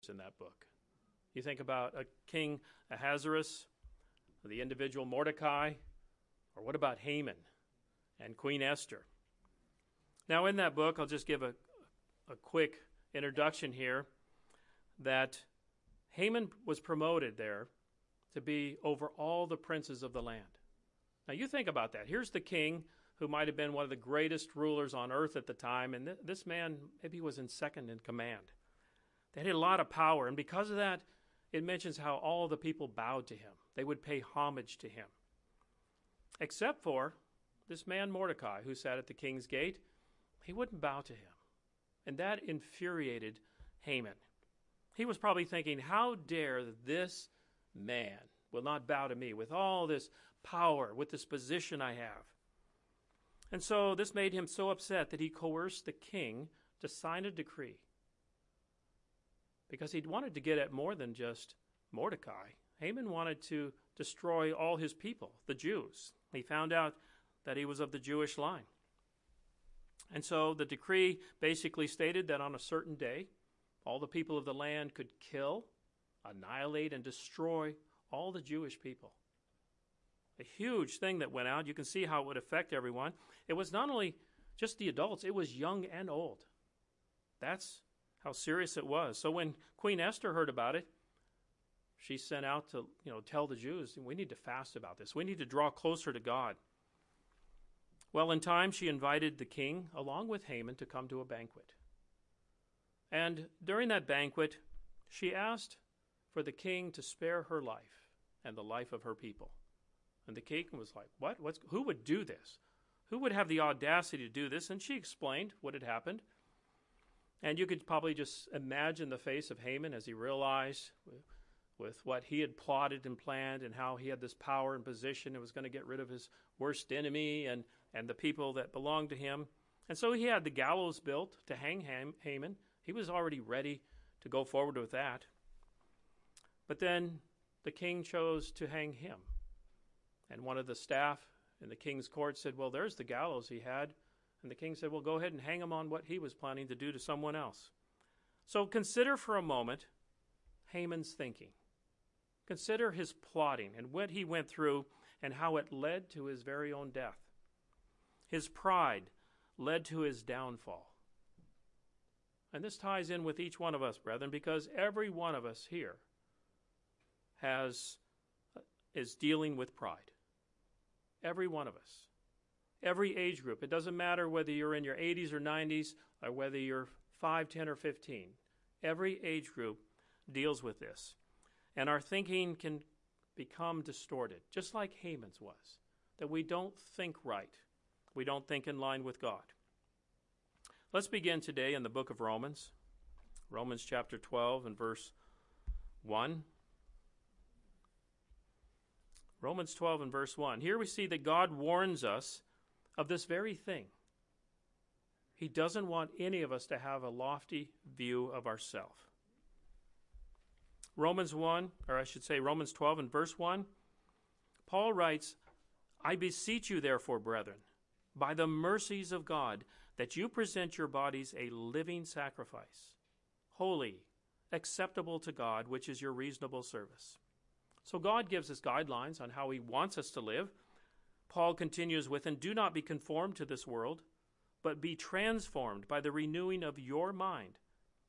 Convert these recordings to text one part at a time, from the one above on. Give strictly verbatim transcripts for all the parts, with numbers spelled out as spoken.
in that book. You think about a King Ahasuerus, or the individual Mordecai, or what about Haman and Queen Esther? Now in that book, I'll just give a, a quick introduction here, that Haman was promoted there to be over all the princes of the land. Now you think about that. Here's the king who might have been one of the greatest rulers on earth at the time, and th- this man maybe was in second in command. They had a lot of power, and because of that, it mentions how all the people bowed to him. They would pay homage to him. Except for this man Mordecai, who sat at the king's gate. He wouldn't bow to him. And that infuriated Haman. He was probably thinking, how dare this man will not bow to me with all this power, with this position I have. And so this made him so upset that he coerced the king to sign a decree, because he wanted to get at more than just Mordecai. Haman wanted to destroy all his people, the Jews. He found out that he was of the Jewish line. And so the decree basically stated that on a certain day, all the people of the land could kill, annihilate, and destroy all the Jewish people. A huge thing that went out. You can see how it would affect everyone. It was not only just the adults, it was young and old. That's how serious it was. So when Queen Esther heard about it, she sent out to, you know, tell the Jews, we need to fast about this. We need to draw closer to God. Well, in time, she invited the king, along with Haman, to come to a banquet. And during that banquet, she asked for the king to spare her life and the life of her people. And the king was like, what? What's, who would do this? Who would have the audacity to do this? And she explained what had happened. And you could probably just imagine the face of Haman as he realized with, with what he had plotted and planned, and how he had this power and position and was going to get rid of his worst enemy and, and the people that belonged to him. And so he had the gallows built to hang Ham, Haman. He was already ready to go forward with that. But then the king chose to hang him. And one of the staff in the king's court said, well, there's the gallows he had. And the king said, well, go ahead and hang him on what he was planning to do to someone else. So consider for a moment Haman's thinking. Consider his plotting and what he went through and how it led to his very own death. His pride led to his downfall. And this ties in with each one of us, brethren, because every one of us here has is dealing with pride. Every one of us. Every age group. It doesn't matter whether you're in your eighties or nineties or whether you're five, ten, or fifteen. Every age group deals with this. And our thinking can become distorted, just like Haman's was, that we don't think right. We don't think in line with God. Let's begin today in the book of Romans, Romans chapter twelve and verse one. Romans twelve and verse one. Here we see that God warns us of this very thing. He doesn't want any of us to have a lofty view of ourselves. Romans one, or I should say Romans twelve and verse one, Paul writes, I beseech you therefore, brethren, by the mercies of God, that you present your bodies a living sacrifice, holy, acceptable to God, which is your reasonable service. So God gives us guidelines on how he wants us to live. Paul continues with, and do not be conformed to this world, but be transformed by the renewing of your mind,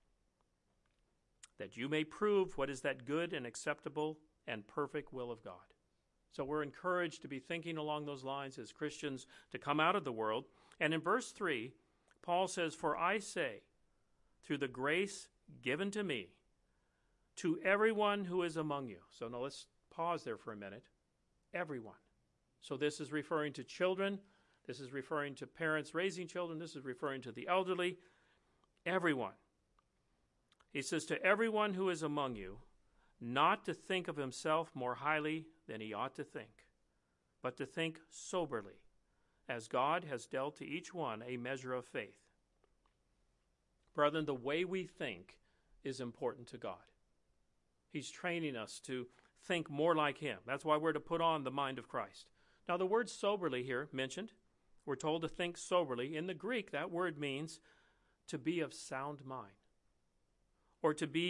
that you may prove what is that good and acceptable and perfect will of God. So we're encouraged to be thinking along those lines as Christians, to come out of the world. And in verse three, Paul says, for I say, through the grace given to me, to everyone who is among you. So now let's pause there for a minute. Everyone. So this is referring to children. This is referring to parents raising children. This is referring to the elderly. Everyone. He says, to everyone who is among you, not to think of himself more highly than he ought to think, but to think soberly, as God has dealt to each one a measure of faith. Brethren, the way we think is important to God. He's training us to think more like him. That's why we're to put on the mind of Christ. Now, the word soberly here mentioned, we're told to think soberly. In the Greek, that word means to be of sound mind, or to be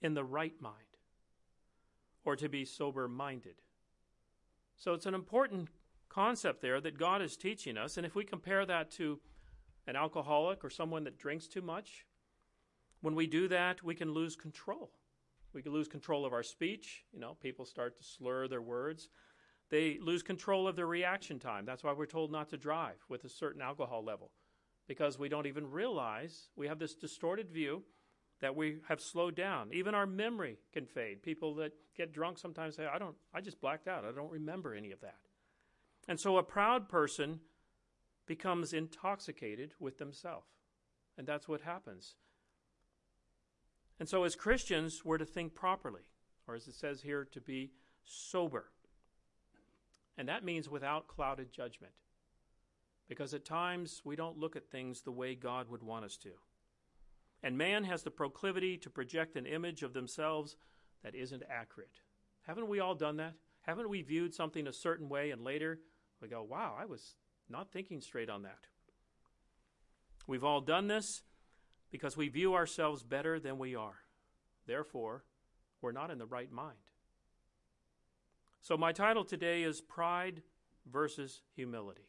in the right mind, or to be sober-minded. So it's an important concept there that God is teaching us, and if we compare that to an alcoholic or someone that drinks too much, when we do that, we can lose control. We can lose control of our speech. You know, people start to slur their words. They lose control of their reaction time. That's why we're told not to drive with a certain alcohol level, because we don't even realize we have this distorted view that we have slowed down. Even our memory can fade. People that get drunk sometimes say, I don't, I just blacked out. I don't remember any of that. And so a proud person becomes intoxicated with themselves. And that's what happens. And so as Christians, we're to think properly, or as it says here, to be sober. And that means without clouded judgment. Because at times we don't look at things the way God would want us to. And man has the proclivity to project an image of themselves that isn't accurate. Haven't we all done that? Haven't we viewed something a certain way and later we go, wow, I was not thinking straight on that. We've all done this because we view ourselves better than we are. Therefore, we're not in the right mind. So my title today is Pride versus Humility.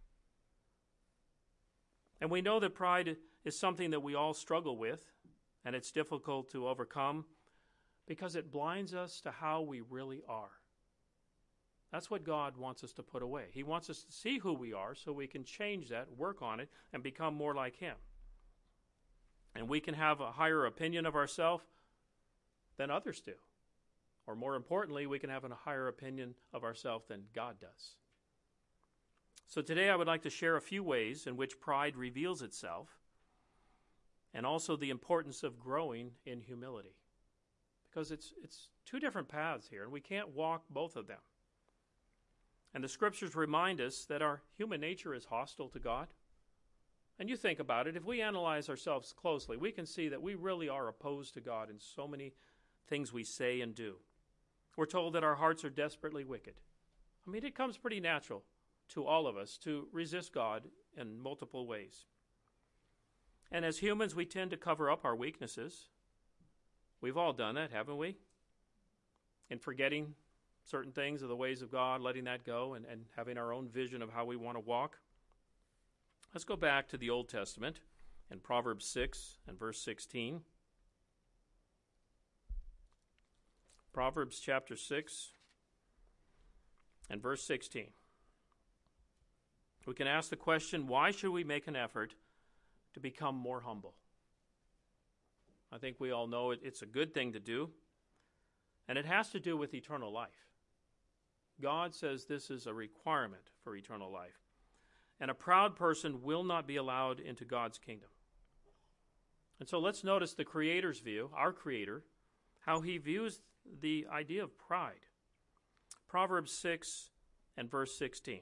And we know that pride is something that we all struggle with, and it's difficult to overcome because it blinds us to how we really are. That's what God wants us to put away. He wants us to see who we are so we can change that, work on it, and become more like Him. And we can have a higher opinion of ourselves than others do. Or more importantly, we can have a higher opinion of ourselves than God does. So today I would like to share a few ways in which pride reveals itself, and also the importance of growing in humility. Because it's it's two different paths here, and we can't walk both of them. And the scriptures remind us that our human nature is hostile to God. And you think about it, if we analyze ourselves closely, we can see that we really are opposed to God in so many things we say and do. We're told that our hearts are desperately wicked. I mean, it comes pretty natural to all of us to resist God in multiple ways. And as humans, we tend to cover up our weaknesses. We've all done that, haven't we? In forgetting certain things of the ways of God, letting that go, and, and having our own vision of how we want to walk. Let's go back to the Old Testament in Proverbs six and verse sixteen. Proverbs chapter six and verse sixteen. We can ask the question, why should we make an effort to become more humble? I think we all know it, it's a good thing to do, and it has to do with eternal life. God says this is a requirement for eternal life, and a proud person will not be allowed into God's kingdom. And so let's notice the Creator's view, our Creator, how He views the idea of pride. Proverbs six and verse sixteen.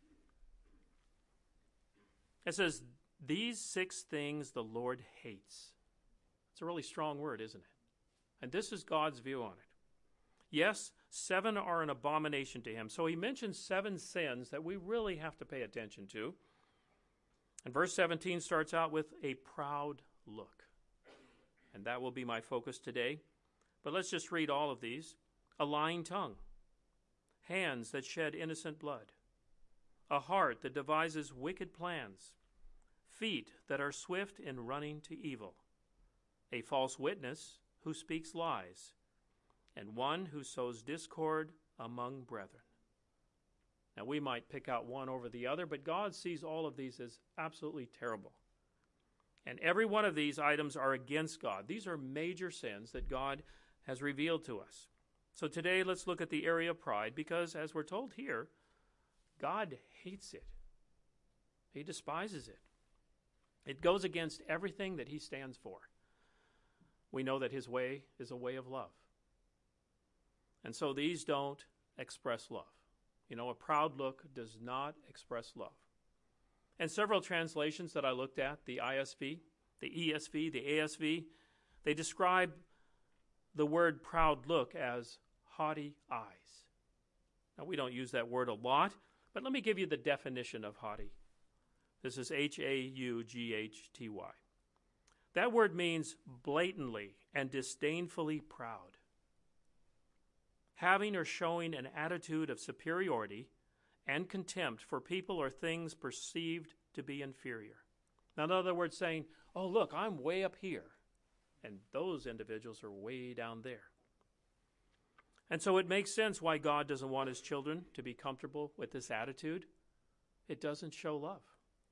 It says, these six things the Lord hates. It's a really strong word, isn't it? And this is God's view on it. Yes, seven are an abomination to Him. So He mentions seven sins that we really have to pay attention to. And verse seventeen starts out with a proud look. And that will be my focus today. But let's just read all of these. A lying tongue, hands that shed innocent blood, a heart that devises wicked plans, feet that are swift in running to evil, a false witness who speaks lies, and one who sows discord among brethren. Now we might pick out one over the other, but God sees all of these as absolutely terrible. And every one of these items are against God. These are major sins that God has revealed to us. So today let's look at the area of pride, because as we're told here, God hates it. He despises it. It goes against everything that He stands for. We know that His way is a way of love. And so these don't express love. You know, a proud look does not express love. And several translations that I looked at, the I S V, the E S V, the A S V, they describe the word proud look as haughty eyes. Now, we don't use that word a lot, but let me give you the definition of haughty. This is H A U G H T Y. That word means blatantly and disdainfully proud. Having or showing an attitude of superiority and contempt for people or things perceived to be inferior. Now, in other words, saying, oh, look, I'm way up here, and those individuals are way down there. And so it makes sense why God doesn't want his children to be comfortable with this attitude. It doesn't show love.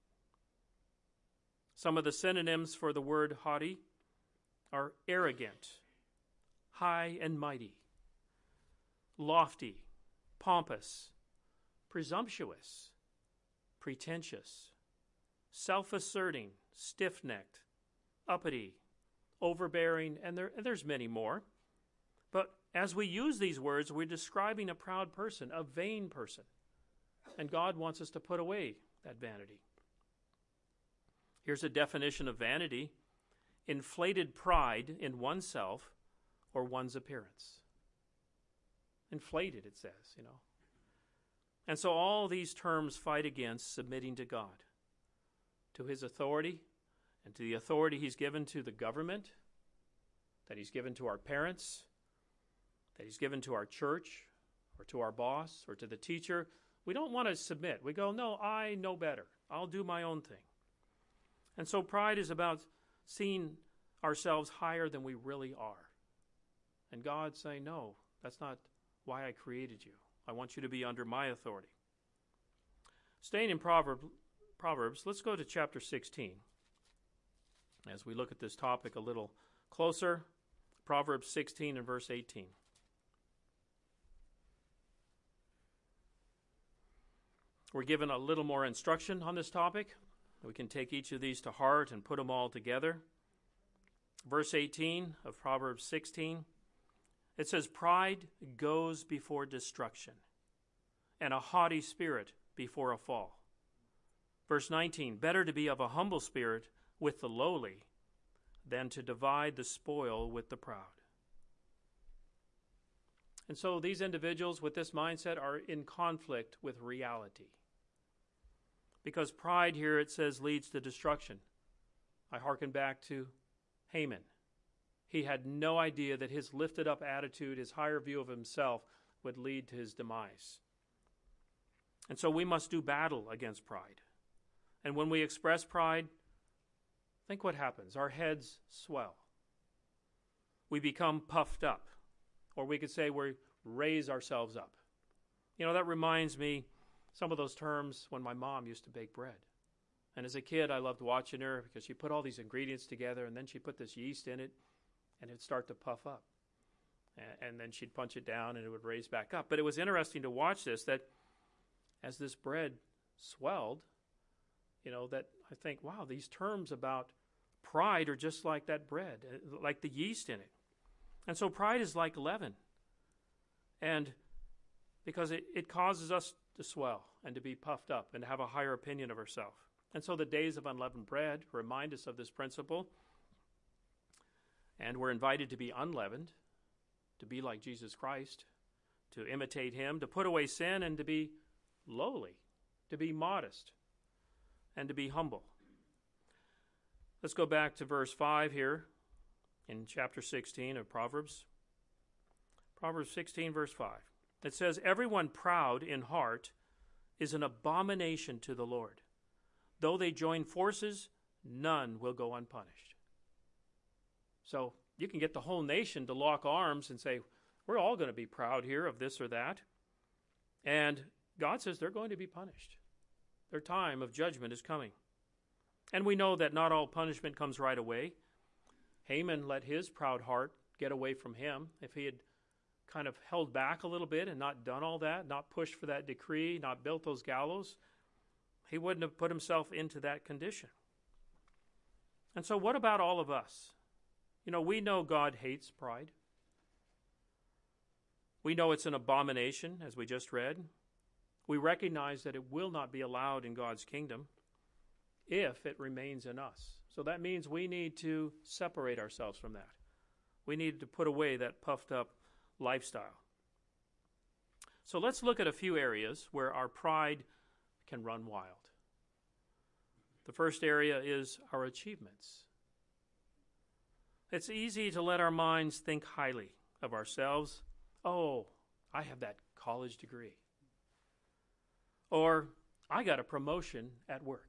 Some of the synonyms for the word haughty are arrogant, high and mighty, lofty, pompous, presumptuous, pretentious, self-asserting, stiff-necked, uppity, overbearing, and, there, and there's many more. But as we use these words, we're describing a proud person, a vain person. And God wants us to put away that vanity. Here's a definition of vanity: inflated pride in oneself or one's appearance. Inflated, it says, you know. And so all these terms fight against submitting to God, to his authority, and to the authority he's given to the government, that he's given to our parents, that he's given to our church, or to our boss, or to the teacher. We don't want to submit. We go, no, I know better. I'll do my own thing. And so pride is about seeing ourselves higher than we really are. And God saying, no, that's not why I created you. I want you to be under my authority. Staying in Proverb, Proverbs, let's go to chapter sixteen. As we look at this topic a little closer, Proverbs sixteen and verse eighteen. We're given a little more instruction on this topic. We can take each of these to heart and put them all together. Verse eighteen of Proverbs sixteen, it says, pride goes before destruction, and a haughty spirit before a fall. Verse nineteen, better to be of a humble spirit with the lowly than to divide the spoil with the proud. And so these individuals with this mindset are in conflict with reality. Because pride here, it says, leads to destruction. I hearken back to Haman. He had no idea that his lifted up attitude, his higher view of himself, would lead to his demise. And so we must do battle against pride. And when we express pride, think what happens. Our heads swell. We become puffed up. Or we could say we raise ourselves up. You know, that reminds me some of those terms when my mom used to bake bread. And as a kid, I loved watching her because she put all these ingredients together, and then she put this yeast in it, and it would start to puff up. And, and then she'd punch it down, and it would raise back up. But it was interesting to watch this, that as this bread swelled, you know, that I think, wow, these terms about pride are just like that bread, like the yeast in it. And so pride is like leaven. And because it, it causes us to swell and to be puffed up and to have a higher opinion of ourselves. And so the days of unleavened bread remind us of this principle. And we're invited to be unleavened, to be like Jesus Christ, to imitate him, to put away sin, and to be lowly, to be modest, and to be humble. Let's go back to verse five here in chapter sixteen of Proverbs. Proverbs sixteen, verse five. It says, everyone proud in heart is an abomination to the Lord. Though they join forces, none will go unpunished. So you can get the whole nation to lock arms and say, we're all going to be proud here of this or that. And God says they're going to be punished. Their time of judgment is coming. And we know that not all punishment comes right away. Haman let his proud heart get away from him. If he had kind of held back a little bit and not done all that, not pushed for that decree, not built those gallows, he wouldn't have put himself into that condition. And so what about all of us? You know, we know God hates pride. We know it's an abomination, as we just read. We recognize that it will not be allowed in God's kingdom if it remains in us. So that means we need to separate ourselves from that. We need to put away that puffed up lifestyle. So let's look at a few areas where our pride can run wild. The first area is our achievements. It's easy to let our minds think highly of ourselves. Oh, I have that college degree. Or, I got a promotion at work.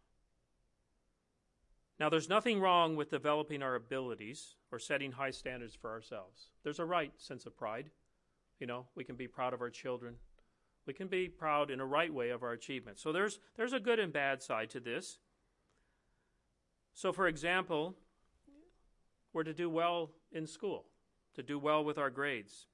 Now, there's nothing wrong with developing our abilities or setting high standards for ourselves. There's a right sense of pride. You know, we can be proud of our children. We can be proud in a right way of our achievements. So there's there's a good and bad side to this. So, for example, we're to do well in school, to do well with our grades.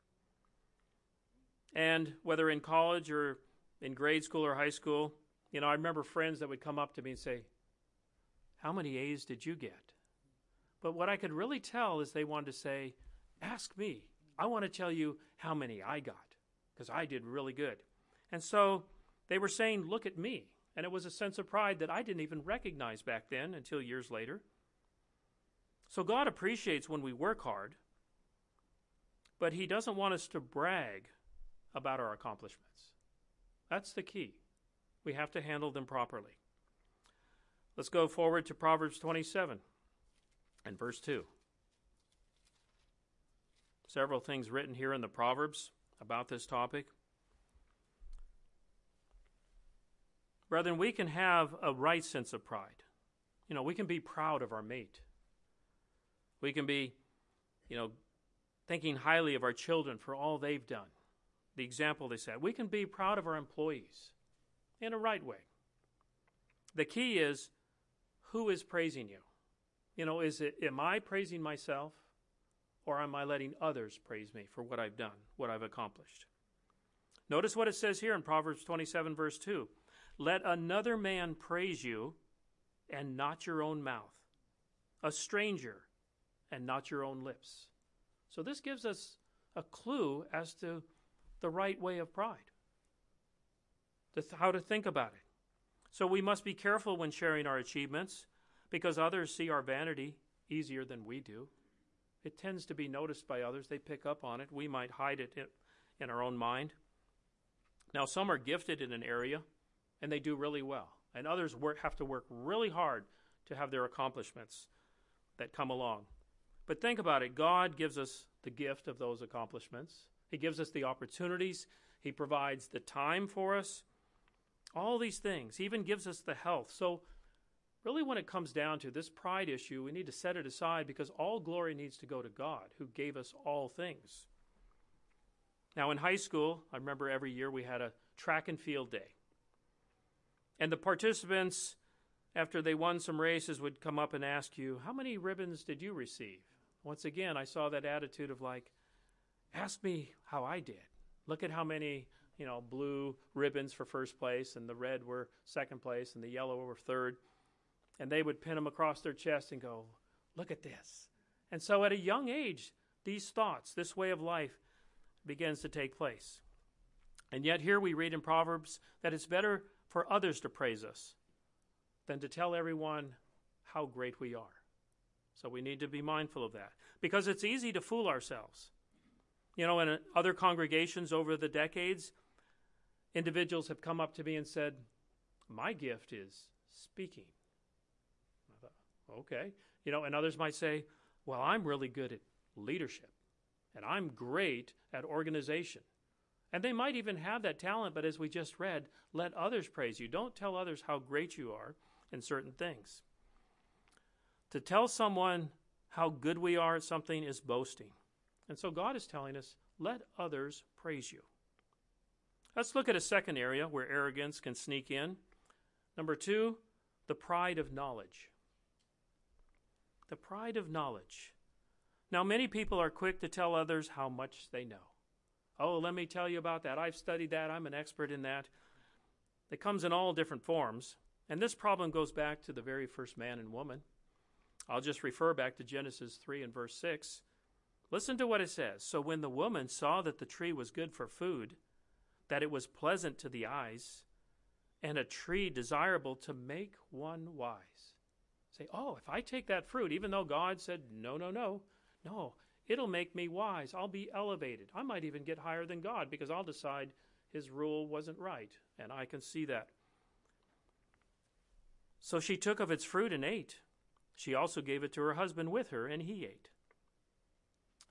And whether in college or in grade school or high school, you know, I remember friends that would come up to me and say, how many A's did you get? But what I could really tell is they wanted to say, ask me. I want to tell you how many I got, because I did really good. And so they were saying, look at me. And it was a sense of pride that I didn't even recognize back then until years later. So God appreciates when we work hard, but he doesn't want us to brag about our accomplishments. That's the key. We have to handle them properly. Let's go forward to Proverbs twenty-seven and verse two. Several things written here in the Proverbs about this topic. Brethren, we can have a right sense of pride. You know, we can be proud of our mate. We can be, you know, thinking highly of our children for all they've done. The example they set. We can be proud of our employees in a right way. The key is, who is praising you? You know, is it, am I praising myself, or am I letting others praise me for what I've done, what I've accomplished? Notice what it says here in Proverbs twenty-seven, verse two. Let another man praise you, and not your own mouth. A stranger, and not your own lips. So this gives us a clue as to the right way of pride, to th- how to think about it. So we must be careful when sharing our achievements, because others see our vanity easier than we do. It tends to be noticed by others. They pick up on it. We might hide it in, in our own mind. Now, some are gifted in an area, and they do really well. And others work, have to work really hard to have their accomplishments that come along. But think about it. God gives us the gift of those accomplishments. He gives us the opportunities. He provides the time for us. All these things. He even gives us the health. So really when it comes down to this pride issue, we need to set it aside, because all glory needs to go to God, who gave us all things. Now in high school, I remember every year we had a track and field day. And the participants, after they won some races, would come up and ask you, how many ribbons did you receive? Once again, I saw that attitude of like, ask me how I did. Look at how many, you know, blue ribbons for first place, and the red were second place, and the yellow were third. And they would pin them across their chest and go, look at this. And so at a young age, these thoughts, this way of life begins to take place. And yet here we read in Proverbs that it's better for others to praise us than to tell everyone how great we are. So we need to be mindful of that, because it's easy to fool ourselves. You know, in other congregations over the decades, individuals have come up to me and said, my gift is speaking. I thought, okay. You know, and others might say, well, I'm really good at leadership, and I'm great at organization. And they might even have that talent, but as we just read, let others praise you. Don't tell others how great you are in certain things. To tell someone how good we are at something is boasting. And so God is telling us, let others praise you. Let's look at a second area where arrogance can sneak in. Number two, the pride of knowledge. The pride of knowledge. Now, many people are quick to tell others how much they know. Oh, let me tell you about that. I've studied that. I'm an expert in that. It comes in all different forms. And this problem goes back to the very first man and woman. I'll just refer back to Genesis three and verse six. Listen to what it says. So when the woman saw that the tree was good for food, that it was pleasant to the eyes, and a tree desirable to make one wise. Say, oh, if I take that fruit, even though God said, no, no, no, no, it'll make me wise. I'll be elevated. I might even get higher than God, because I'll decide his rule wasn't right, and I can see that. So she took of its fruit and ate. She also gave it to her husband with her, and he ate.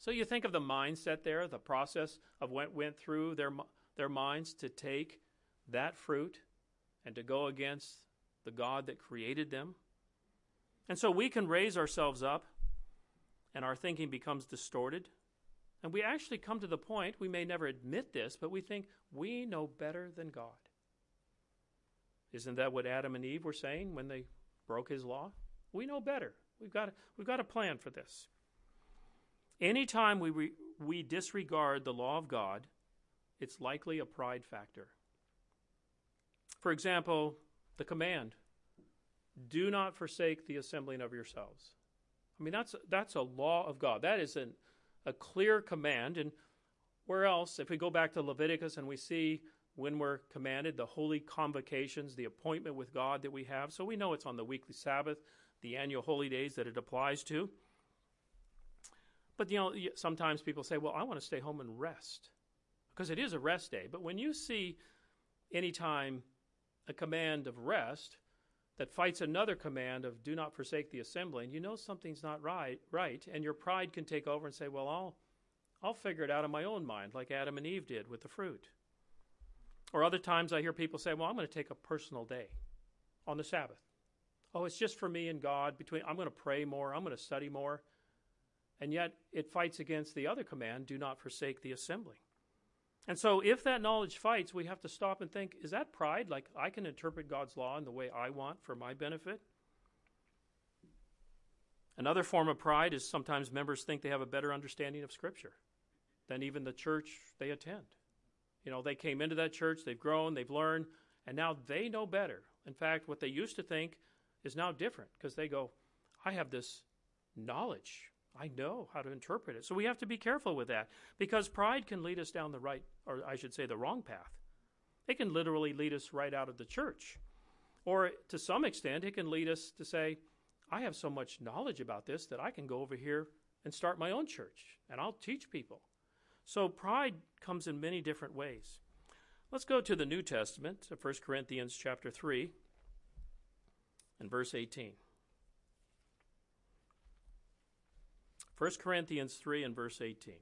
So you think of the mindset there, the process of what went through their, their minds to take that fruit and to go against the God that created them. And so we can raise ourselves up and our thinking becomes distorted. And we actually come to the point, we may never admit this, but we think we know better than God. Isn't that what Adam and Eve were saying when they broke his law? We know better. We've got, we've got a plan for this. Anytime we, re, we disregard the law of God, it's likely a pride factor. For example, the command, do not forsake the assembling of yourselves. I mean, that's, that's a law of God. That is an, a clear command. And where else, if we go back to Leviticus and we see when we're commanded, the holy convocations, the appointment with God that we have. So we know it's on the weekly Sabbath, the annual holy days that it applies to. But, you know, sometimes people say, well, I want to stay home and rest. Because it is a rest day. But when you see anytime a command of rest that fights another command of do not forsake the assembling, you know something's not right, right, and your pride can take over and say, well, I'll, I'll figure it out in my own mind, like Adam and Eve did with the fruit. Or other times I hear people say, well, I'm going to take a personal day on the Sabbath. Oh, it's just for me and God. Between I'm going to pray more, I'm going to study more. And yet it fights against the other command, do not forsake the assembling. And so if that knowledge fights, we have to stop and think, is that pride? Like I can interpret God's law in the way I want for my benefit? Another form of pride is sometimes members think they have a better understanding of Scripture than even the church they attend. You know, they came into that church, they've grown, they've learned, and now they know better. In fact, what they used to think is now different because they go, I have this knowledge. I know how to interpret it. So we have to be careful with that because pride can lead us down the right, or I should say the wrong path. It can literally lead us right out of the church. Or to some extent, it can lead us to say, I have so much knowledge about this that I can go over here and start my own church and I'll teach people. So pride comes in many different ways. Let's go to the New Testament, to First Corinthians chapter three and verse eighteen. First Corinthians three and verse eighteen.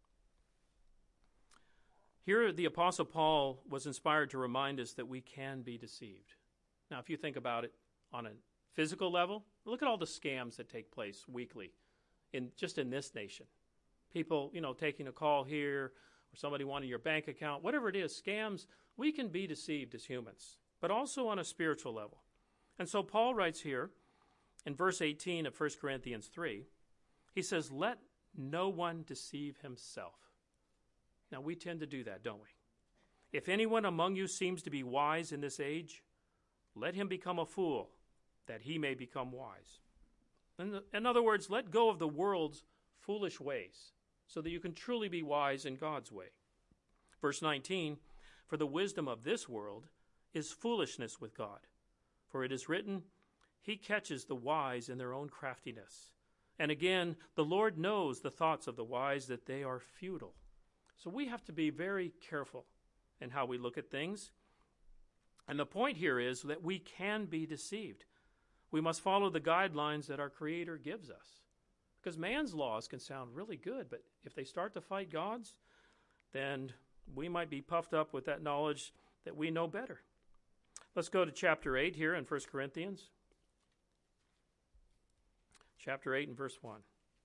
Here the Apostle Paul was inspired to remind us that we can be deceived. Now, if you think about it on a physical level, look at all the scams that take place weekly in just in this nation. People, you know, taking a call here or somebody wanting your bank account, whatever it is, scams, we can be deceived as humans, but also on a spiritual level. And so Paul writes here in verse eighteen of First Corinthians three, he says, let no one deceive himself. Now, we tend to do that, don't we? If anyone among you seems to be wise in this age, let him become a fool, that he may become wise. In, the, in other words, let go of the world's foolish ways, so that you can truly be wise in God's way. Verse nineteen, for the wisdom of this world is foolishness with God. For it is written, he catches the wise in their own craftiness. And again, the Lord knows the thoughts of the wise, that they are futile. So we have to be very careful in how we look at things. And the point here is that we can be deceived. We must follow the guidelines that our Creator gives us. Because man's laws can sound really good, but if they start to fight God's, then we might be puffed up with that knowledge that we know better. Let's go to chapter eight here in First Corinthians. Chapter eight and verse one.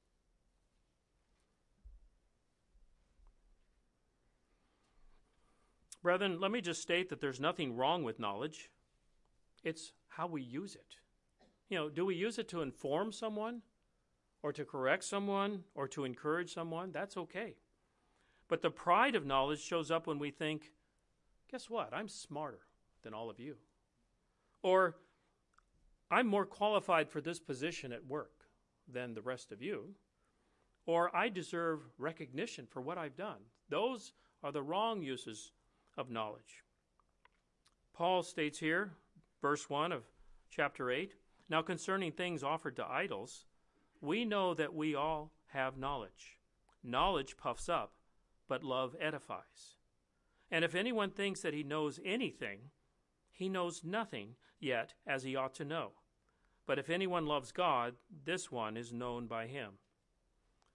Brethren, let me just state that there's nothing wrong with knowledge. It's how we use it. You know, do we use it to inform someone or to correct someone or to encourage someone? That's okay. But the pride of knowledge shows up when we think, guess what? I'm smarter than all of you. Or I'm more qualified for this position at work than the rest of you. Or I deserve recognition for what I've done. Those are the wrong uses of knowledge. Paul states here, verse one of chapter eight, now concerning things offered to idols, we know that we all have knowledge. Knowledge puffs up, but love edifies. And if anyone thinks that he knows anything, he knows nothing yet as he ought to know. But if anyone loves God, this one is known by him.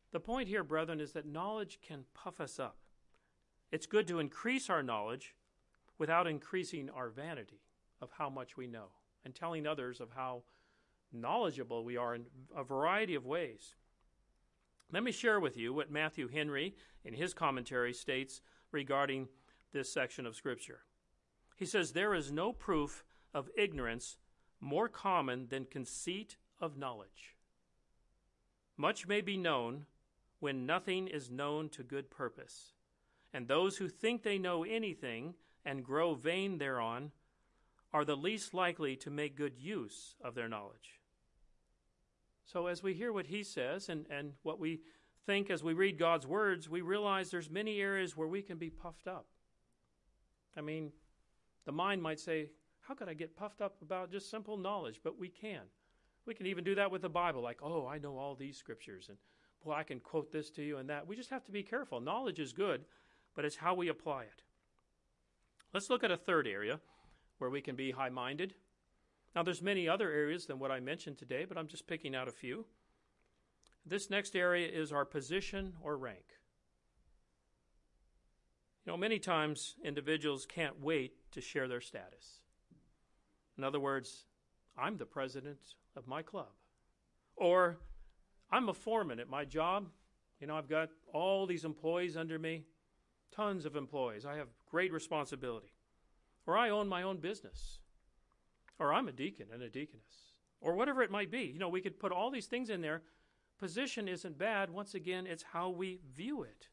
The point here, brethren, is that knowledge can puff us up. It's good to increase our knowledge without increasing our vanity of how much we know and telling others of how knowledgeable we are in a variety of ways. Let me share with you what Matthew Henry, in his commentary, states regarding this section of Scripture. He says, "There is no proof of ignorance more common than conceit of knowledge. Much may be known when nothing is known to good purpose, and those who think they know anything and grow vain thereon are the least likely to make good use of their knowledge." So as we hear what he says and, and what we think as we read God's words, we realize there's many areas where we can be puffed up. I mean, the mind might say, how could I get puffed up about just simple knowledge? But we can. We can even do that with the Bible, like, oh, I know all these scriptures, and boy, I can quote this to you and that. We just have to be careful. Knowledge is good, but it's how we apply it. Let's look at a third area where we can be high-minded. Now, there's many other areas than what I mentioned today, but I'm just picking out a few. This next area is our position or rank. You know, many times individuals can't wait to share their status. In other words, I'm the president of my club. Or I'm a foreman at my job. You know, I've got all these employees under me, tons of employees. I have great responsibility. Or I own my own business. Or I'm a deacon and a deaconess. Or whatever it might be. You know, we could put all these things in there. Position isn't bad. Once again, it's how we view it.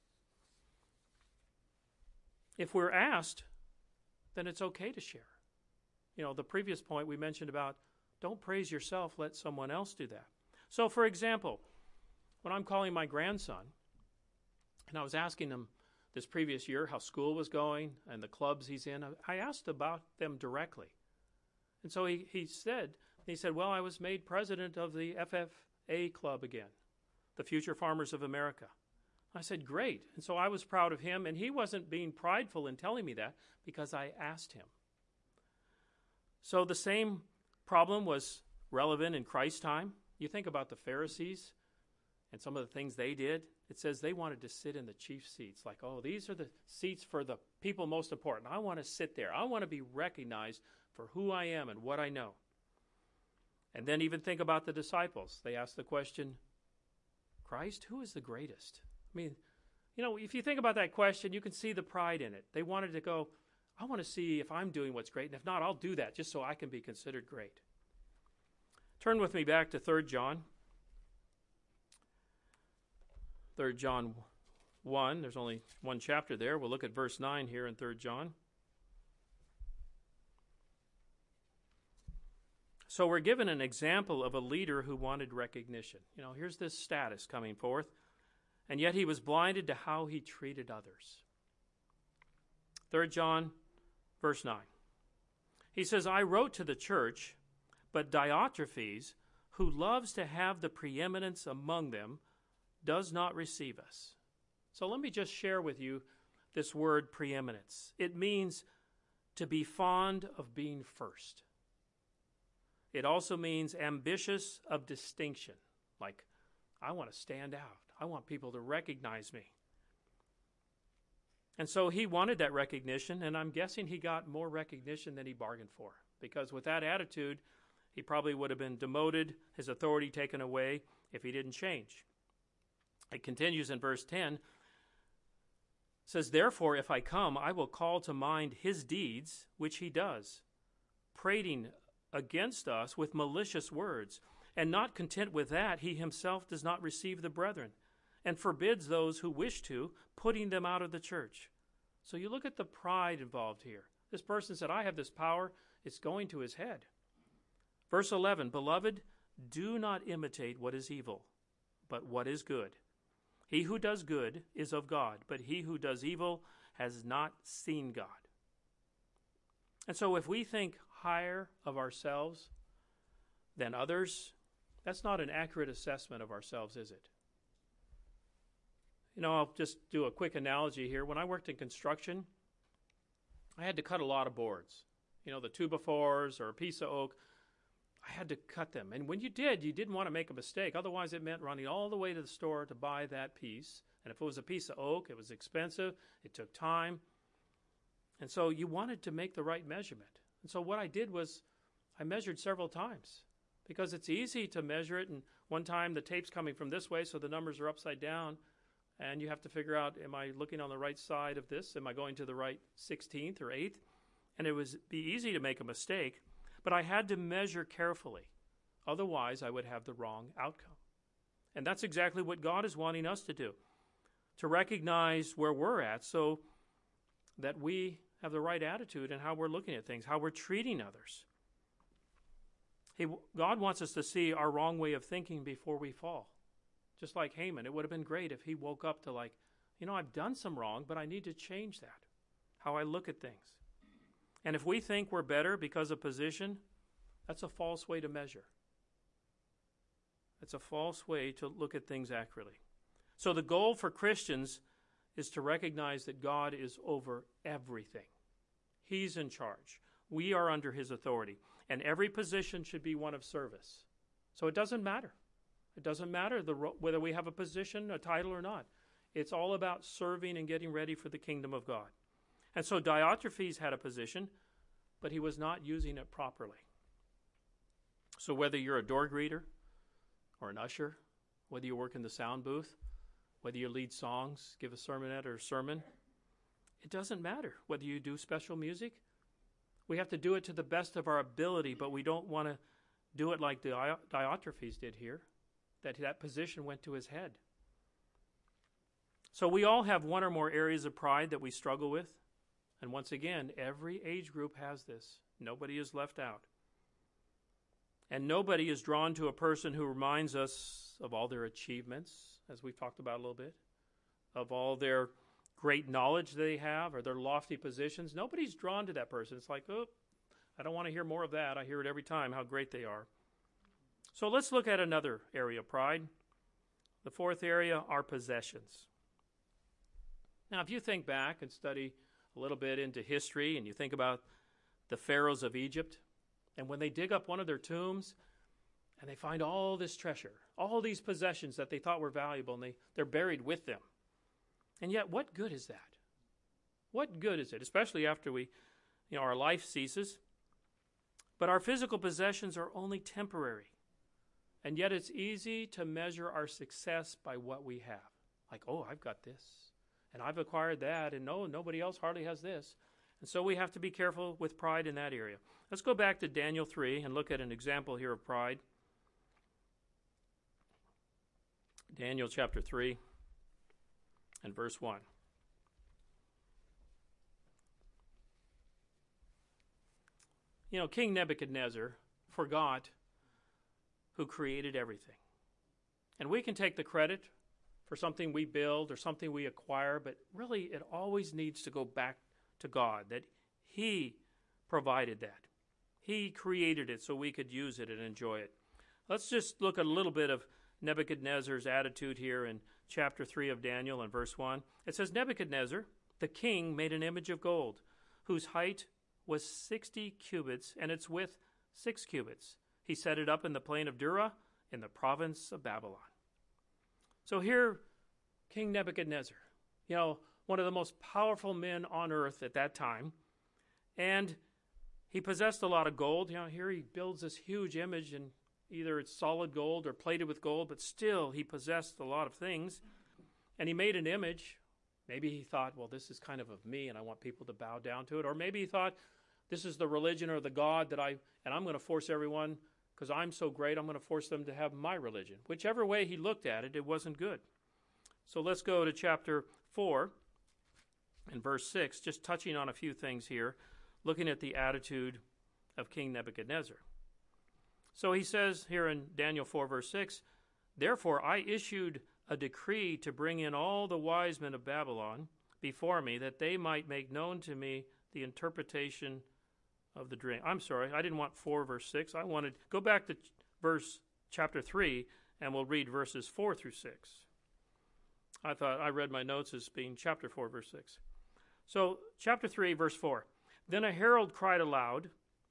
If we're asked, then it's okay to share. You know, the previous point we mentioned about don't praise yourself, let someone else do that. So, for example, when I'm calling my grandson, and I was asking him this previous year how school was going and the clubs he's in, I asked about them directly. And so he, he said, he said, well, I was made president of the F F A club again, the Future Farmers of America. I said, great. And so I was proud of him, and he wasn't being prideful in telling me that because I asked him. So the same problem was relevant in Christ's time. You think about the Pharisees and some of the things they did. It says they wanted to sit in the chief seats, like, oh, these are the seats for the people most important. I want to sit there. I want to be recognized for who I am and what I know. And then even think about the disciples. They asked the question, Christ, who is the greatest? I mean, you know, if you think about that question, you can see the pride in it. They wanted to go, I want to see if I'm doing what's great, and if not, I'll do that just so I can be considered great. Turn with me back to Third John. Third John one, there's only one chapter there. We'll look at verse nine here in Third John. So we're given an example of a leader who wanted recognition. You know, here's this status coming forth, and yet he was blinded to how he treated others. Third John, verse nine. He says, I wrote to the church, but Diotrephes, who loves to have the preeminence among them, does not receive us. So let me just share with you this word preeminence. It means to be fond of being first. It also means ambitious of distinction, like, I want to stand out. I want people to recognize me. And so he wanted that recognition, and I'm guessing he got more recognition than he bargained for, because with that attitude, he probably would have been demoted, his authority taken away, if he didn't change. It continues in verse ten. It says, therefore, if I come, I will call to mind his deeds, which he does, prating against us with malicious words. And not content with that, he himself does not receive the brethren, and forbids those who wish to, putting them out of the church. So you look at the pride involved here. This person said, I have this power. It's going to his head. Verse eleven, beloved, do not imitate what is evil, but what is good. He who does good is of God, but he who does evil has not seen God. And so if we think higher of ourselves than others, that's not an accurate assessment of ourselves, is it? You know, I'll just do a quick analogy here. When I worked in construction, I had to cut a lot of boards. You know, the two by fours or a piece of oak. I had to cut them. And when you did, you didn't want to make a mistake. Otherwise, it meant running all the way to the store to buy that piece. And if it was a piece of oak, it was expensive. It took time. And so you wanted to make the right measurement. And so what I did was I measured several times because it's easy to measure it. And one time the tape's coming from this way, so the numbers are upside down. And you have to figure out, am I looking on the right side of this? Am I going to the right sixteenth or eighth? And it would be easy to make a mistake. But I had to measure carefully. Otherwise, I would have the wrong outcome. And that's exactly what God is wanting us to do, to recognize where we're at so that we have the right attitude in how we're looking at things, how we're treating others. He, God wants us to see our wrong way of thinking before we fall. Just like Haman, it would have been great if he woke up to like, you know, I've done some wrong, but I need to change that, how I look at things. And if we think we're better because of position, that's a false way to measure. It's a false way to look at things accurately. So the goal for Christians is to recognize that God is over everything. He's in charge. We are under his authority. And every position should be one of service. So it doesn't matter. It doesn't matter the, whether we have a position, a title or not. It's all about serving and getting ready for the kingdom of God. And so Diotrephes had a position, but he was not using it properly. So whether you're a door greeter or an usher, whether you work in the sound booth, whether you lead songs, give a sermonette or a sermon, it doesn't matter whether you do special music. We have to do it to the best of our ability, but we don't want to do it like Diotrephes did here, that that position went to his head. So we all have one or more areas of pride that we struggle with. And once again, every age group has this. Nobody is left out. And nobody is drawn to a person who reminds us of all their achievements, as we've talked about a little bit, of all their great knowledge they have or their lofty positions. Nobody's drawn to that person. It's like, oh, I don't want to hear more of that. I hear it every time, how great they are. So let's look at another area of pride. The fourth area are possessions. Now, if you think back and study a little bit into history and you think about the pharaohs of Egypt, and when they dig up one of their tombs and they find all this treasure, all these possessions that they thought were valuable, and they, they're buried with them. And yet, what good is that? What good is it? Especially after we, you know, our life ceases. But our physical possessions are only temporary. And yet it's easy to measure our success by what we have. Like, oh, I've got this, and I've acquired that, and no, nobody else hardly has this. And so we have to be careful with pride in that area. Let's go back to Daniel three and look at an example here of pride. Daniel chapter three and verse one. You know, King Nebuchadnezzar forgot who created everything. And we can take the credit for something we build or something we acquire, but really it always needs to go back to God, that he provided that. He created it so we could use it and enjoy it. Let's just look at a little bit of Nebuchadnezzar's attitude here in chapter three of Daniel and verse one. It says, Nebuchadnezzar, the king, made an image of gold, whose height was sixty cubits, and its width six cubits. He set it up in the plain of Dura, in the province of Babylon. So here, King Nebuchadnezzar, you know, one of the most powerful men on earth at that time, and he possessed a lot of gold. You know, here he builds this huge image, and either it's solid gold or plated with gold, but still he possessed a lot of things. And he made an image. Maybe he thought, well, this is kind of of me, and I want people to bow down to it. Or maybe he thought, this is the religion or the God that I, and I'm going to force everyone, because I'm so great, I'm going to force them to have my religion. Whichever way he looked at it, it wasn't good. So let's go to chapter four and verse six, just touching on a few things here, looking at the attitude of King Nebuchadnezzar. So he says here in Daniel four, verse six, Therefore I issued a decree to bring in all the wise men of Babylon before me, that they might make known to me the interpretation of the dream. I'm sorry, I didn't want four, verse six. I wanted, go back to verse chapter three, and we'll read verses four through six. I thought I read my notes as being chapter four, verse six. So chapter three, verse four. Then a herald cried aloud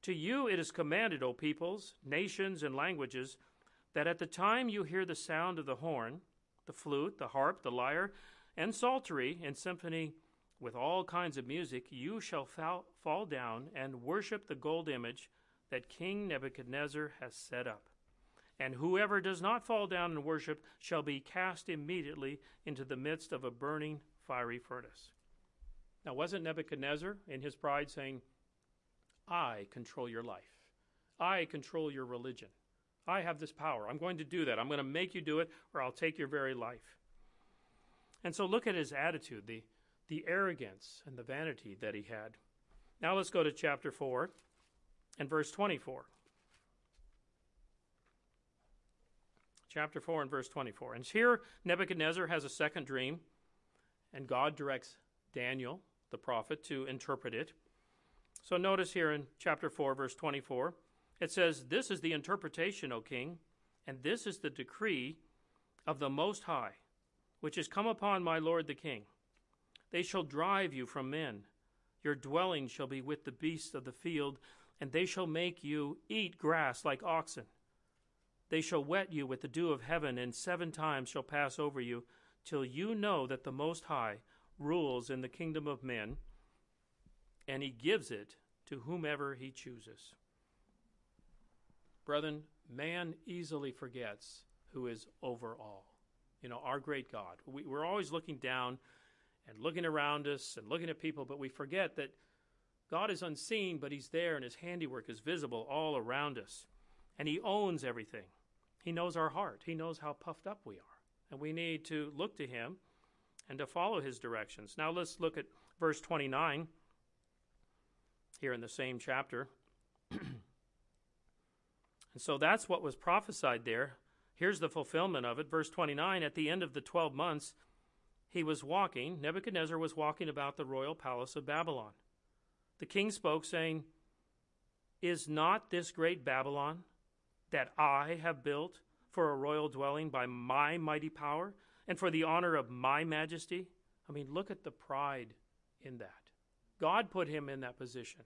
To you it is commanded, O peoples, nations, and languages, that at the time you hear the sound of the horn, the flute, the harp, the lyre, and psaltery, and symphony with all kinds of music, you shall fall, fall down and worship the gold image that King Nebuchadnezzar has set up. And whoever does not fall down and worship shall be cast immediately into the midst of a burning fiery furnace. Now, wasn't Nebuchadnezzar in his pride saying, I control your life. I control your religion. I have this power. I'm going to do that. I'm going to make you do it, or I'll take your very life. And so look at his attitude, the, the arrogance and the vanity that he had. Now let's go to chapter four and verse twenty-four. Chapter four and verse twenty-four. And here Nebuchadnezzar has a second dream, and God directs Daniel, the prophet, to interpret it. So notice here in chapter four, verse twenty-four, it says, This is the interpretation, O king, and this is the decree of the Most High, which is come upon my lord the king. They shall drive you from men. Your dwelling shall be with the beasts of the field, and they shall make you eat grass like oxen. They shall wet you with the dew of heaven, and seven times shall pass over you, till you know that the Most High rules in the kingdom of men, and he gives it to whomever he chooses. Brethren, man easily forgets who is over all. You know, our great God. We, we're always looking down and looking around us and looking at people, but we forget that God is unseen, but he's there, and his handiwork is visible all around us. And he owns everything. He knows our heart. He knows how puffed up we are. And we need to look to him and to follow his directions. Now let's look at verse twenty-nine here in the same chapter. And so that's what was prophesied there. Here's the fulfillment of it. Verse twenty-nine, at the end of the twelve months, he was walking, Nebuchadnezzar was walking about the royal palace of Babylon. The king spoke, saying, Is not this great Babylon that I have built for a royal dwelling by my mighty power and for the honor of my majesty? I mean, look at the pride in that. God put him in that position.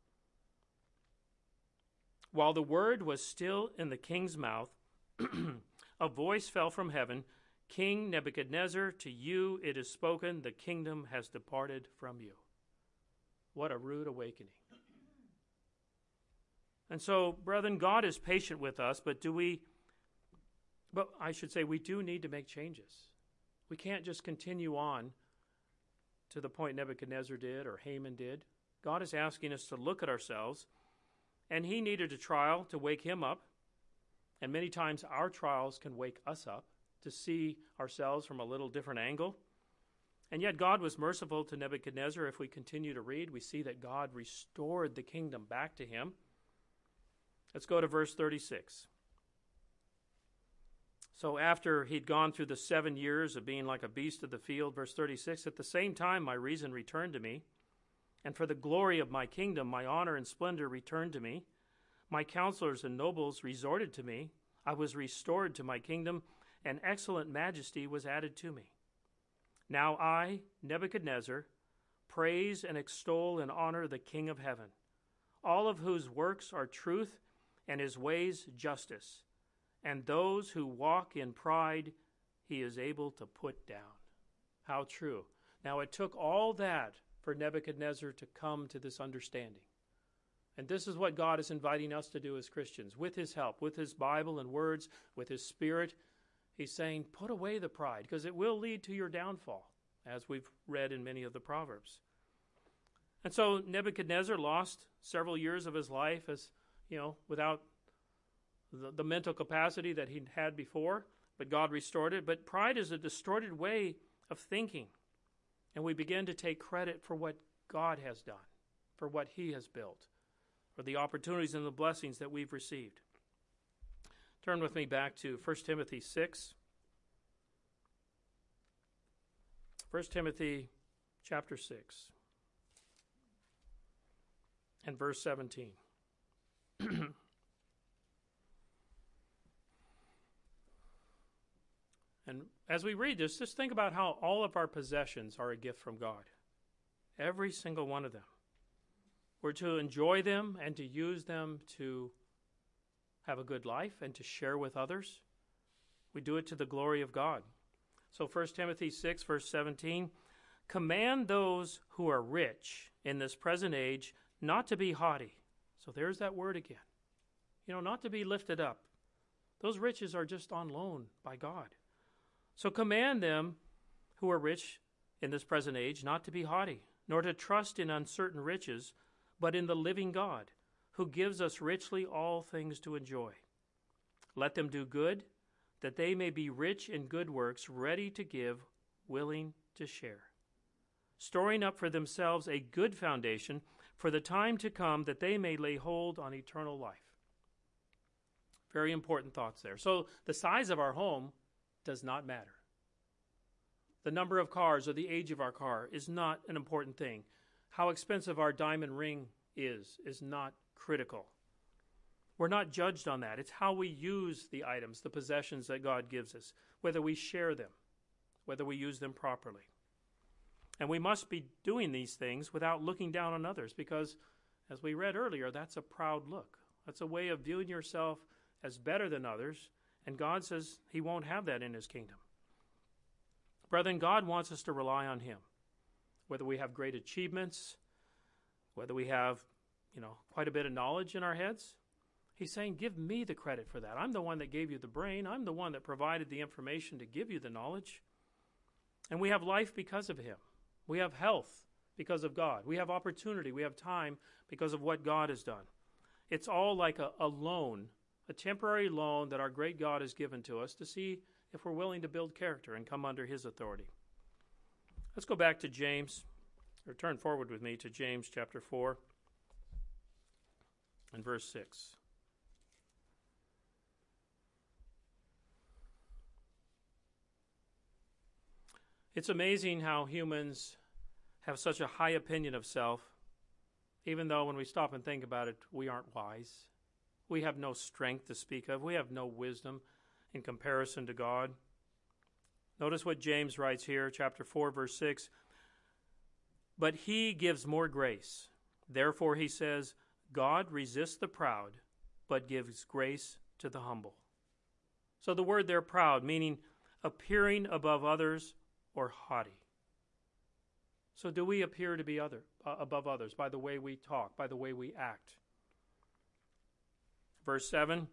While the word was still in the king's mouth, a voice fell from heaven, King Nebuchadnezzar, to you it is spoken, the kingdom has departed from you. What a rude awakening. And so, brethren, God is patient with us, but do we, but I should say we do need to make changes. We can't just continue on to the point Nebuchadnezzar did or Haman did. God is asking us to look at ourselves, and he needed a trial to wake him up. And many times our trials can wake us up to see ourselves from a little different angle. And yet God was merciful to Nebuchadnezzar. If we continue to read, we see that God restored the kingdom back to him. Let's go to verse thirty-six. So after he'd gone through the seven years of being like a beast of the field, verse thirty-six, at the same time my reason returned to me, and for the glory of my kingdom my honor and splendor returned to me. My counselors and nobles resorted to me. I was restored to my kingdom, and excellent majesty was added to me. Now I, Nebuchadnezzar, praise and extol and honor the King of heaven, all of whose works are truth and his ways justice, and those who walk in pride he is able to put down. How true. Now it took all that for Nebuchadnezzar to come to this understanding. And this is what God is inviting us to do as Christians. With his help, with his Bible and words, with his Spirit, he's saying, put away the pride, because it will lead to your downfall, as we've read in many of the Proverbs. And so Nebuchadnezzar lost several years of his life as, you know, without the, the mental capacity that he'd had before, but God restored it. But pride is a distorted way of thinking, and we begin to take credit for what God has done, for what he has built, for the opportunities and the blessings that we've received. Turn with me back to First Timothy six. First Timothy chapter six and verse seventeen. And as we read this, just think about how all of our possessions are a gift from God. Every single one of them. We're to enjoy them and to use them to have a good life and to share with others. We do it to the glory of God. So First Timothy six, verse seventeen, command those who are rich in this present age not to be haughty. So there's that word again. You know, not to be lifted up. Those riches are just on loan by God. So command them who are rich in this present age not to be haughty, nor to trust in uncertain riches, but in the living God, who gives us richly all things to enjoy. Let them do good, that they may be rich in good works, ready to give, willing to share, storing up for themselves a good foundation for the time to come, that they may lay hold on eternal life. Very important thoughts there. So the size of our home does not matter. The number of cars or the age of our car is not an important thing. How expensive our diamond ring is, is not critical. We're not judged on that. It's how we use the items, the possessions that God gives us, whether we share them, whether we use them properly. And we must be doing these things without looking down on others, because, as we read earlier, that's a proud look. That's a way of viewing yourself as better than others, and God says he won't have that in his kingdom. Brethren, God wants us to rely on him, whether we have great achievements, whether we have, you know, quite a bit of knowledge in our heads. He's saying, give me the credit for that. I'm the one that gave you the brain. I'm the one that provided the information to give you the knowledge. And we have life because of him. We have health because of God. We have opportunity. We have time because of what God has done. It's all like a, a loan, a temporary loan that our great God has given to us to see if we're willing to build character and come under his authority. Let's go back to James, or turn forward with me to James chapter four and verse six. It's amazing how humans have such a high opinion of self, even though when we stop and think about it, we aren't wise. We have no strength to speak of. We have no wisdom in comparison to God. Notice what James writes here, chapter four, verse six. But he gives more grace. Therefore, he says, God resists the proud, but gives grace to the humble. So the word there, proud, meaning appearing above others or haughty. So do we appear to be other uh, above others by the way we talk, by the way we act? Verse seven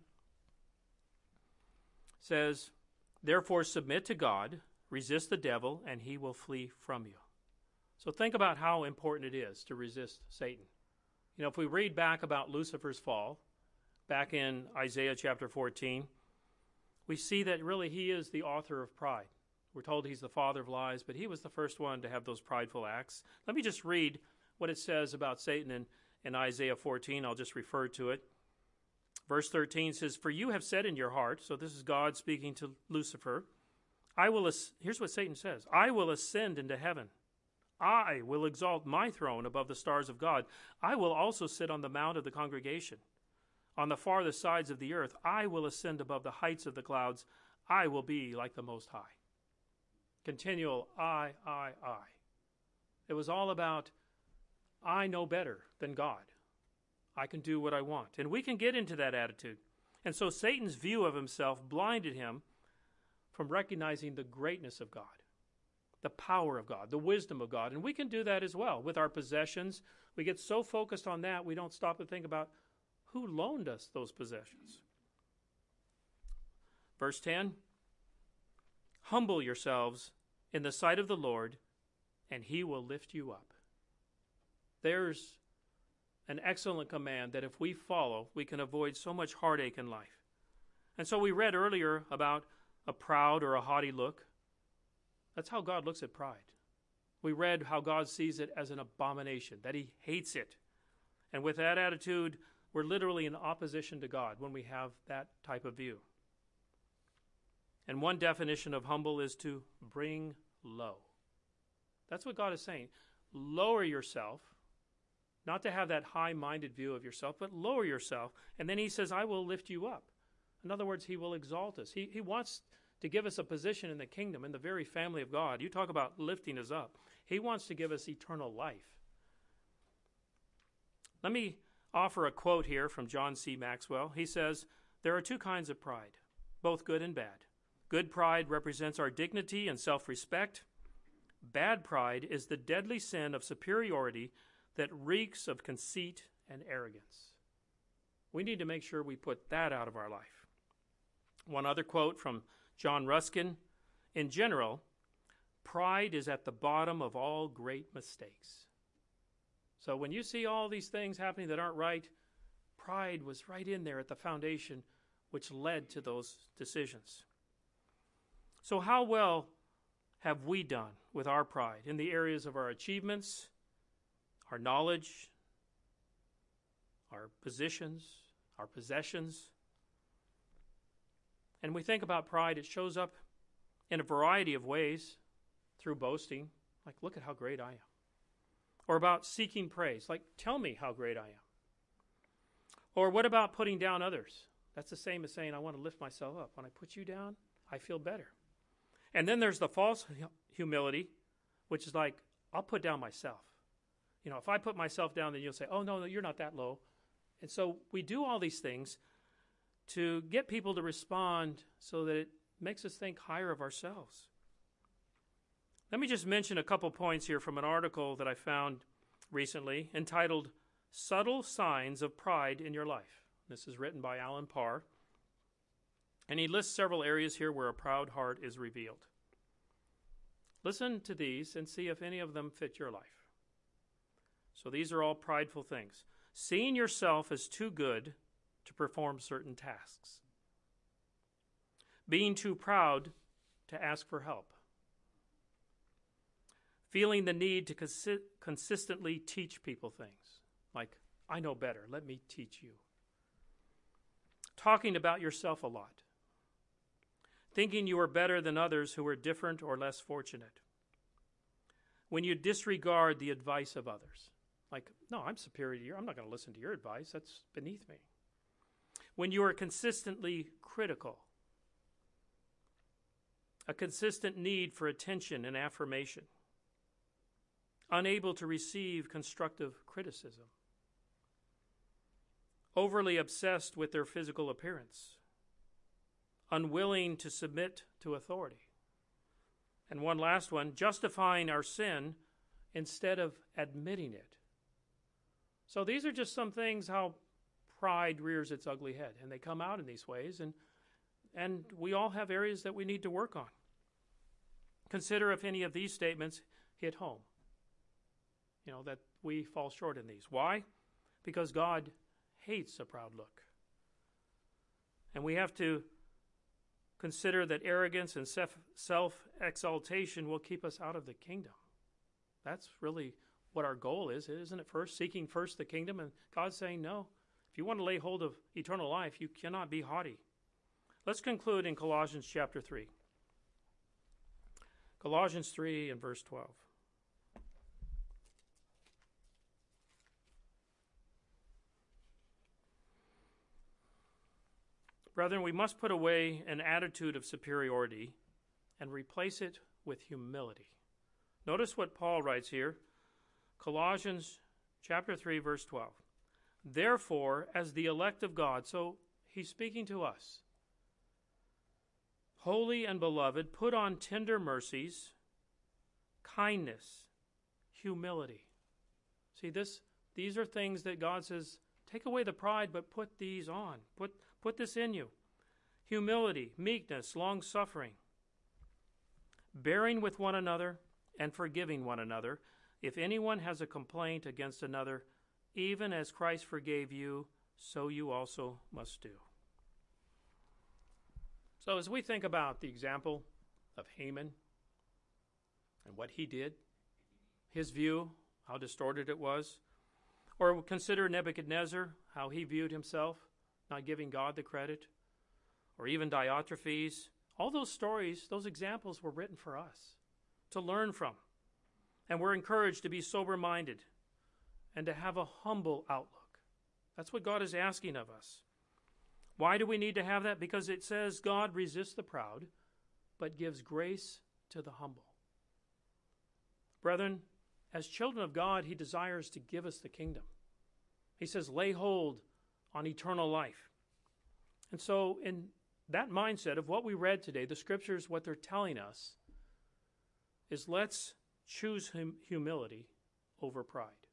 says, therefore submit to God, resist the devil, and he will flee from you. So think about how important it is to resist Satan. You know, if we read back about Lucifer's fall, back in Isaiah chapter fourteen, we see that really he is the author of pride. We're told he's the father of lies, but he was the first one to have those prideful acts. Let me just read what it says about Satan in, in Isaiah fourteen. I'll just refer to it. Verse thirteen says, for you have said in your heart, so this is God speaking to Lucifer, I will, as- here's what Satan says, I will ascend into heaven. I will exalt my throne above the stars of God. I will also sit on the mount of the congregation. On the farthest sides of the earth, I will ascend above the heights of the clouds. I will be like the Most High. Continual I, I, I. It was all about, I know better than God. I can do what I want. And we can get into that attitude. And so Satan's view of himself blinded him from recognizing the greatness of God, the power of God, the wisdom of God. And we can do that as well with our possessions. We get so focused on that, we don't stop to think about who loaned us those possessions. Verse ten, humble yourselves in the sight of the Lord, and he will lift you up. There's an excellent command that if we follow, we can avoid so much heartache in life. And so we read earlier about a proud or a haughty look. That's how God looks at pride. We read how God sees it as an abomination, that he hates it. And with that attitude, we're literally in opposition to God when we have that type of view. And one definition of humble is to bring low. That's what God is saying. Lower yourself, not to have that high-minded view of yourself, but lower yourself. And then he says, I will lift you up. In other words, he will exalt us. He, he wants to give us a position in the kingdom, in the very family of God. You talk about lifting us up. He wants to give us eternal life. Let me offer a quote here from John C. Maxwell. He says, "There are two kinds of pride, both good and bad. Good pride represents our dignity and self-respect. Bad pride is the deadly sin of superiority that reeks of conceit and arrogance." We need to make sure we put that out of our life. One other quote from John Ruskin: "In general, pride is at the bottom of all great mistakes." So when you see all these things happening that aren't right, pride was right in there at the foundation, which led to those decisions. So how well have we done with our pride in the areas of our achievements, our knowledge, our positions, our possessions? And we think about pride, it shows up in a variety of ways, through boasting, like, look at how great I am. Or about seeking praise, like, tell me how great I am. Or what about putting down others? That's the same as saying, I want to lift myself up. When I put you down, I feel better. And then there's the false humility, which is like, I'll put down myself. You know, if I put myself down, then you'll say, oh, no, no, you're not that low. And so we do all these things to get people to respond so that it makes us think higher of ourselves. Let me just mention a couple points here from an article that I found recently entitled Subtle Signs of Pride in Your Life. This is written by Alan Parr. And he lists several areas here where a proud heart is revealed. Listen to these and see if any of them fit your life. So these are all prideful things. Seeing yourself as too good to perform certain tasks. Being too proud to ask for help. Feeling the need to consi- consistently teach people things. Like, I know better, let me teach you. Talking about yourself a lot. Thinking you are better than others who are different or less fortunate. When you disregard the advice of others. Like, no, I'm superior to you. I'm not going to listen to your advice. That's beneath me. When you are consistently critical. A consistent need for attention and affirmation. Unable to receive constructive criticism. Overly obsessed with their physical appearance. Unwilling to submit to authority. And one last one, justifying our sin instead of admitting it. So these are just some things how pride rears its ugly head, and they come out in these ways, and and we all have areas that we need to work on. Consider if any of these statements hit home. You know, that we fall short in these. Why? Because God hates a proud look. And we have to consider that arrogance and self-exaltation will keep us out of the kingdom. That's really what our goal is, isn't it? First, seeking first the kingdom, and God's saying, no, if you want to lay hold of eternal life, you cannot be haughty. Let's conclude in Colossians chapter three. Colossians three and verse twelve. Brethren, we must put away an attitude of superiority and replace it with humility. Notice what Paul writes here, Colossians chapter three, verse twelve. Therefore, as the elect of God, so he's speaking to us, holy and beloved, put on tender mercies, kindness, humility. See, this these are things that God says, take away the pride, but put these on. Put Put this in you. Humility, meekness, long-suffering, bearing with one another and forgiving one another. If anyone has a complaint against another, even as Christ forgave you, so you also must do. So as we think about the example of Haman and what he did, his view, how distorted it was, or consider Nebuchadnezzar, how he viewed himself, not giving God the credit, or even Diotrephes. All those stories, those examples were written for us to learn from. And we're encouraged to be sober-minded and to have a humble outlook. That's what God is asking of us. Why do we need to have that? Because it says God resists the proud, but gives grace to the humble. Brethren, as children of God, he desires to give us the kingdom. He says, lay hold on eternal life. And so in that mindset of what we read today, the scriptures, what they're telling us is let's choose hum- humility over pride.